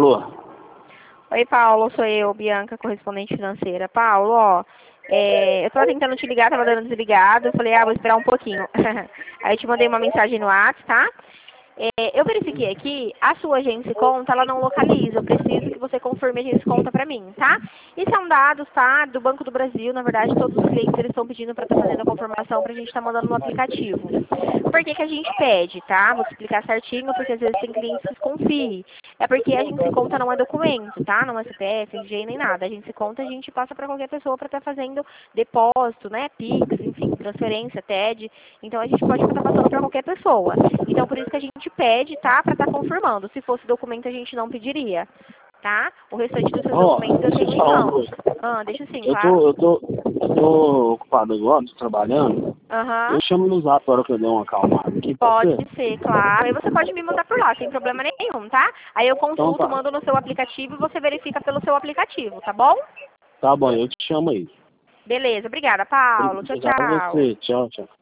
Alô? Oi, Paulo, sou eu, Bianca, correspondente financeira. Paulo, eu tava tentando te ligar, tava dando desligado, eu falei, vou esperar um pouquinho. Aí eu te mandei uma mensagem no WhatsApp, tá? Eu verifiquei aqui, a sua agência conta, ela não localiza. Eu preciso que você confirme a agência conta pra mim, tá? Isso é um dados, tá? Do Banco do Brasil. Na verdade, todos os clientes eles estão pedindo pra estar fazendo a confirmação pra gente estar mandando no aplicativo. Por que que a gente pede, tá? Vou te explicar certinho, porque às vezes tem clientes que desconfiem. É porque a agência conta não é documento, tá? Não é CPF, RG, nem nada. A agência conta a gente passa pra qualquer pessoa pra estar fazendo depósito, né? Pix, enfim, transferência, TED. Então a gente pode estar passando pra qualquer pessoa. Então por isso que a gente pede, tá? Pra estar confirmando. Se fosse documento, a gente não pediria, tá? O restante dos seus documentos eu Deixa eu tenho te em falar uma mãos. coisa. Deixa sim, Eu claro. tô, eu tô, eu tô ocupado agora, tô trabalhando. Aham. Eu chamo no zap a hora que eu der uma acalmada aqui, pode Pode ser? ser, claro. Aí você pode me mandar por lá, sem problema nenhum, tá? Aí eu Então consulto, tá. mando no seu aplicativo e você verifica pelo seu aplicativo, tá bom? Tá bom, eu te chamo aí. Beleza, obrigada, Paulo. Tchau, Obrigado a tchau. você. Tchau, tchau.